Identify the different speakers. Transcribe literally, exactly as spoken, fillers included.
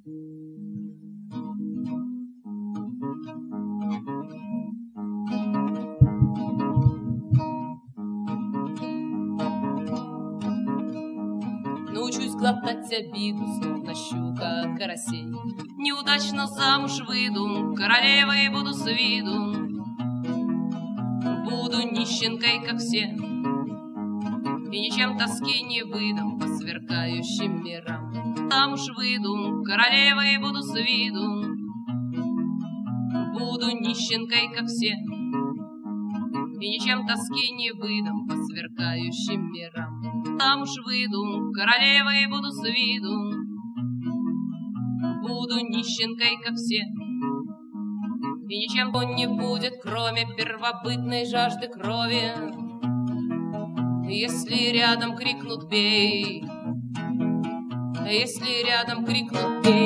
Speaker 1: Научусь глотать обиду, словно щука от карасей. Неудачно замуж выйду, королевой буду с виду. Буду нищенкой, как все, и ничем тоски не выдам по сверкающим мирам. Замуж выйду, королевой буду с виду. Буду нищенкой, как все, и ничем тоски не выдам по сверкающим мирам. Замуж выйду, королевой буду с виду. Буду нищенкой, как все, и ничем не будет, кроме первобытной жажды крови. Если рядом крикнут «бей», если рядом крикнут «бей»,